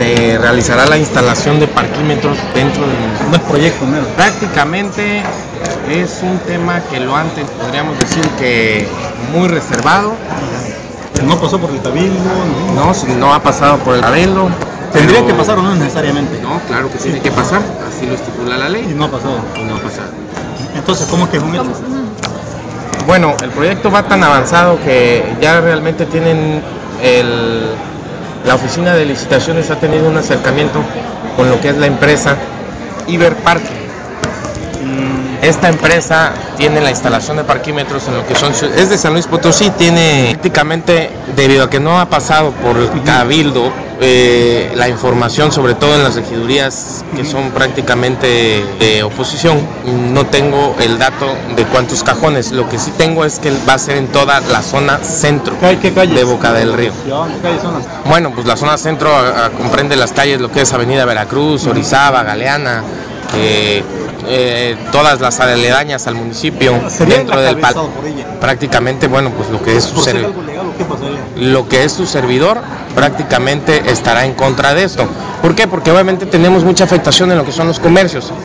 se realizará la instalación de parquímetros dentro del municipio. No es proyecto, ¿no? Prácticamente es un tema que lo antes podríamos decir que muy reservado. No pasó por el cabildo, ¿no? No ha pasado por el cabildo. ¿Tendría que pasar o no necesariamente? No, claro que tiene que pasar, así lo estipula la ley. Y no ha pasado. Y no ha pasado. Entonces, ¿cómo es que es un hecho? Bueno, el proyecto va tan avanzado que ya realmente tienen la oficina de licitaciones ha tenido un acercamiento con lo que es la empresa Iberparque. Esta empresa tiene la instalación de parquímetros en lo que es de San Luis Potosí, tiene prácticamente, debido a que no ha pasado por el cabildo, la información, sobre todo en las regidurías que son prácticamente de oposición, no tengo el dato de cuántos cajones. Lo que sí tengo es que va a ser en toda la zona centro. ¿Qué calles? De Boca del Río. ¿Qué calles son las? Bueno, pues la zona centro comprende las calles, lo que es Avenida Veracruz, Orizaba, Galeana, todas las aledañas al municipio, dentro del prácticamente, bueno, pues lo que es su servidor prácticamente estará en contra de esto. ¿Por qué? Porque obviamente tenemos mucha afectación en lo que son los comercios.